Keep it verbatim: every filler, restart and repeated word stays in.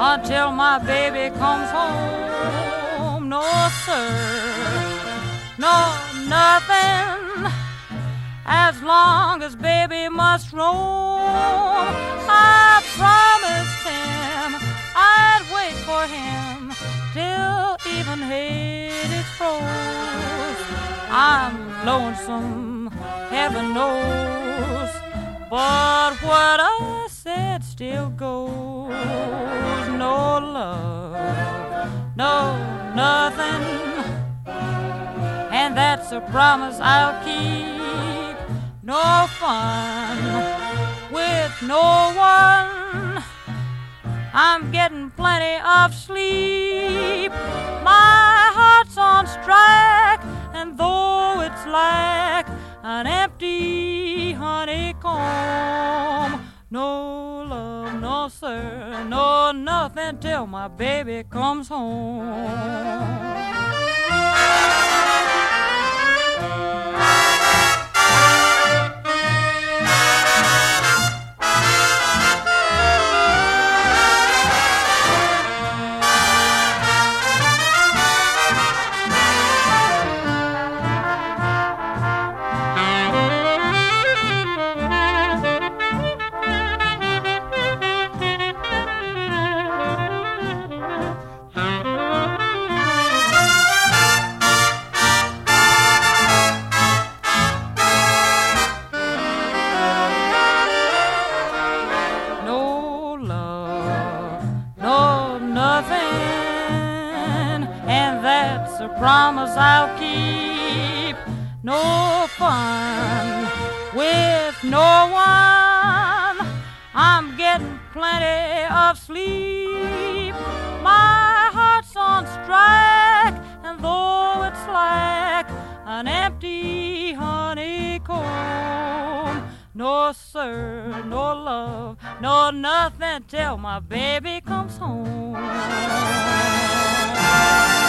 until my baby comes home. No, sir, no, nothing, as long as baby must roam. I promised him I'd wait for him till even Hades froze. I'm lonesome, heaven knows, but what I said still goes. No love, no nothing, and that's a promise I'll keep. No fun with no one, I'm getting plenty of sleep. My heart's on strike, and though it's like an empty honeycomb, no love, no sir, no nothing till my baby comes home. Promise I'll keep. No fun with no one, I'm getting plenty of sleep. My heart's on strike, and though it's like an empty honeycomb, no sir, no love, no nothing till my baby comes home.